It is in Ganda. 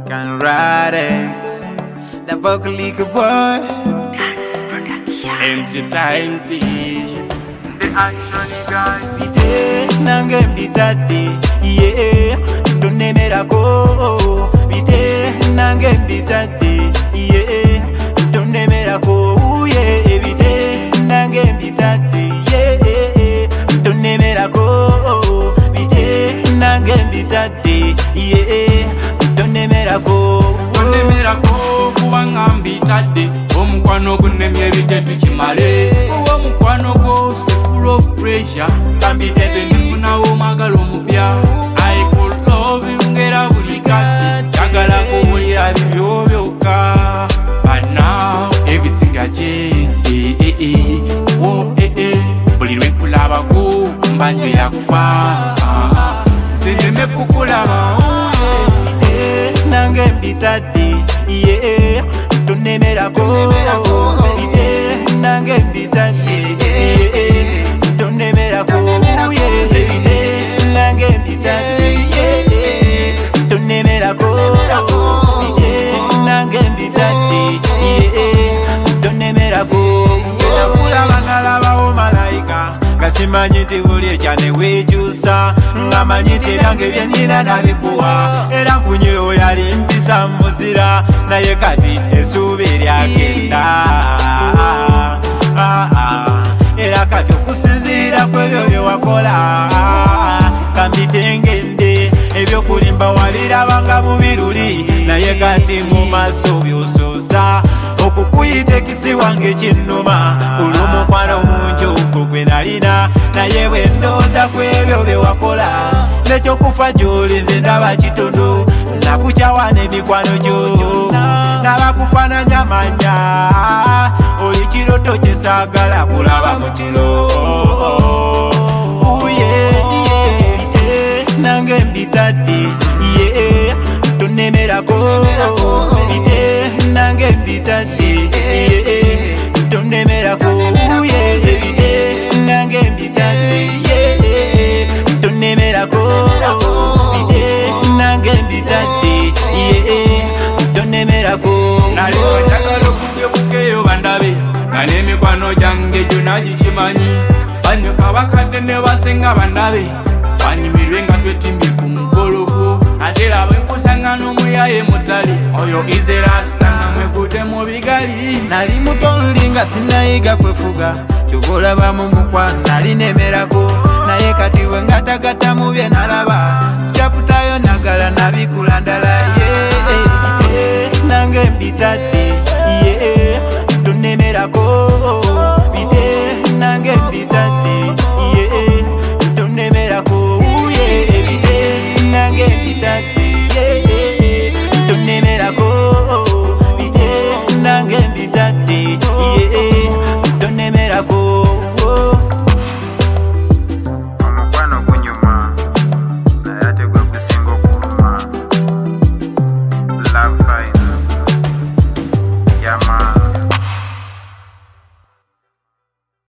Can Radex, the vocal boy, MC Times the action guys. Bite nange mbitati, yeah. Tunemera ko, bite nange mbitati, yeah. Tunemera ko, yeah. Bite nange mbitati, yeah. Tunemera ko, bite nange mbitati, yeah. Tunemera ko kubanga mbitadde omukwano gunemye bitetu kimale omukwano go full of pressure kambiteze ndifunawo magalo mupya I could love you ngera buli kati jagala kumulira bibyo byokka but now everything has changed buli lwe nkulabako mbanjo yakufa sindeme kukulaba nange mbitati, yeah. Tunemera ko, bite nange mbitati, yeah. Tunemera ko, yeah. Bite nange mbitati, yeah. Tunemera ko, bite nange mbitati, yeah. Tunemera ko. Kulaba nalaba o malaika kasimanyi nti buli ekyane weekyusa ngamanyi nti nange byennyina nabikuwa era nfunye oyo yali mpisa muzira naye kati essuubi lyagenda era kati okusinziira kwebyo byewakola kambitengende ebyokulimba walirabanga mu biruli naye kati mu maaso by'osooza okukuyita ekisi wange kinnuma olw'omukwano mungi ogwo gwe nalina naye bwe ndowooza ku ebyo bye wakola n'ekyokufa gy'oli nze ndaba kitono nakukyawa n'emikwano gyo n'abakufaananya amanya oli kiroto kye saagala kulaba mu kiro bite nange mbitadde ye tunemerako bite nange mbitadde tunemerako bite nange mbitadde tunemerako bite nange mbitadde tunemerako naleko njagala okugebukeyo bandabe nga n'emikwano gyange gyonna gikimanyi banyoka bakadde ne basenga bandabe banyimirwe nga twetimbye ku mukolo gwo ate laba enkusanga n'omuyaye mutali oyo izerasta nga mwekutte mu bigali nali muto nli nga sinayiga kwefuga kyogolaba mu mukwano nali nemerako naye kati bwe ngatagata